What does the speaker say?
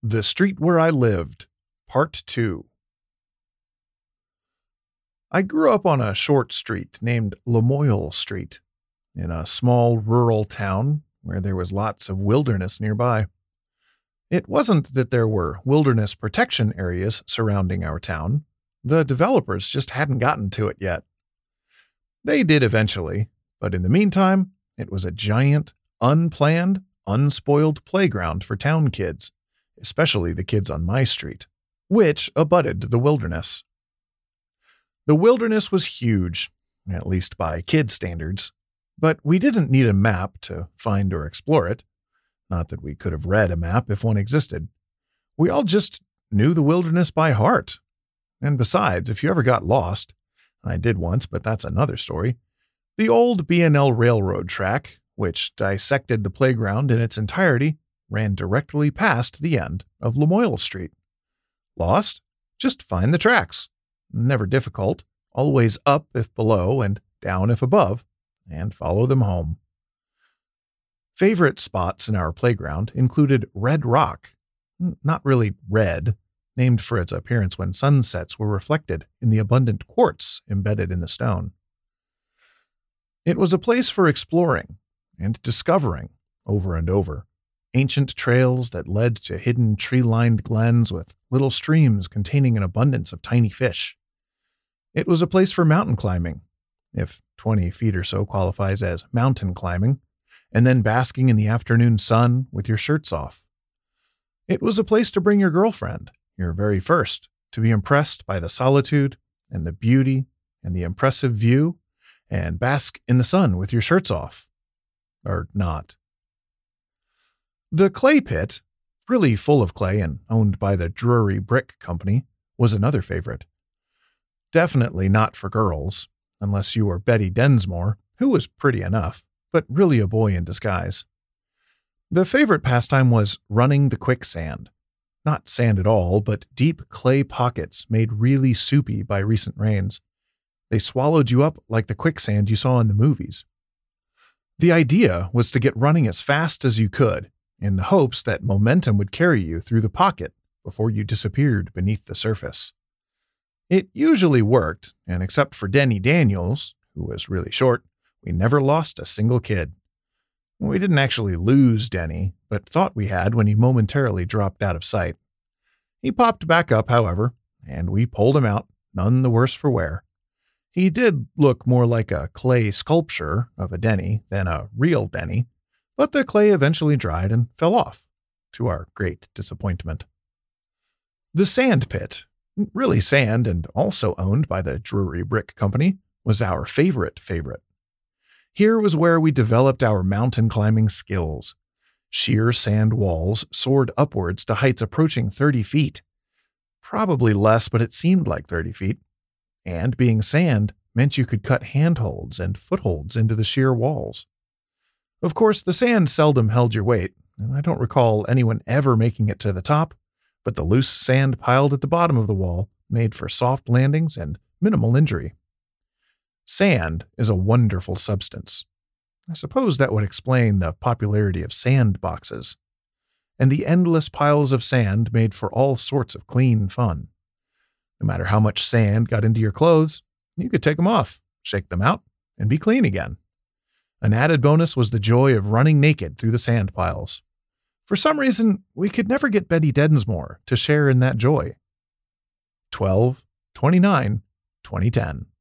The Street Where I Lived, Part 2. I grew up on a short street named Lamoille Street, in a small rural town where there was lots of wilderness nearby. It wasn't that there were wilderness protection areas surrounding our town. The developers just hadn't gotten to it yet. They did eventually, but in the meantime, it was a giant, unplanned, unspoiled playground for town kids, especially the kids on my street, which abutted the wilderness. The wilderness was huge, at least by kid standards, but we didn't need a map to find or explore it. Not that we could have read a map if one existed. We all just knew the wilderness by heart. And besides, if you ever got lost, I did once, but that's another story, the old B&L railroad track, which dissected the playground in its entirety, ran directly past the end of Lamoille Street. Lost? Just find the tracks. Never difficult, always up if below and down if above, and follow them home. Favorite spots in our playground included Red Rock, not really red, named for its appearance when sunsets were reflected in the abundant quartz embedded in the stone. It was a place for exploring and discovering over and over. Ancient trails that led to hidden tree-lined glens with little streams containing an abundance of tiny fish. It was a place for mountain climbing, if 20 feet or so qualifies as mountain climbing, and then basking in the afternoon sun with your shirts off. It was a place to bring your girlfriend, your very first, to be impressed by the solitude and the beauty and the impressive view, and bask in the sun with your shirts off. Or not. The clay pit, really full of clay and owned by the Drury Brick Company, was another favorite. Definitely not for girls, unless you were Betty Densmore, who was pretty enough, but really a boy in disguise. The favorite pastime was running the quicksand. Not sand at all, but deep clay pockets made really soupy by recent rains. They swallowed you up like the quicksand you saw in the movies. The idea was to get running as fast as you could, in the hopes that momentum would carry you through the pocket before you disappeared beneath the surface. It usually worked, and except for Denny Daniels, who was really short, we never lost a single kid. We didn't actually lose Denny, but thought we had when he momentarily dropped out of sight. He popped back up, however, and we pulled him out, none the worse for wear. He did look more like a clay sculpture of a Denny than a real Denny, but the clay eventually dried and fell off, to our great disappointment. The sand pit, really sand and also owned by the Drury Brick Company, was our favorite. Here was where we developed our mountain climbing skills. Sheer sand walls soared upwards to heights approaching 30 feet. Probably less, but it seemed like 30 feet. And being sand meant you could cut handholds and footholds into the sheer walls. Of course, the sand seldom held your weight, and I don't recall anyone ever making it to the top, but the loose sand piled at the bottom of the wall made for soft landings and minimal injury. Sand is a wonderful substance. I suppose that would explain the popularity of sand boxes, and the endless piles of sand made for all sorts of clean fun. No matter how much sand got into your clothes, you could take them off, shake them out, and be clean again. An added bonus was the joy of running naked through the sand piles. For some reason, we could never get Betty Densmore to share in that joy. 12/29/2010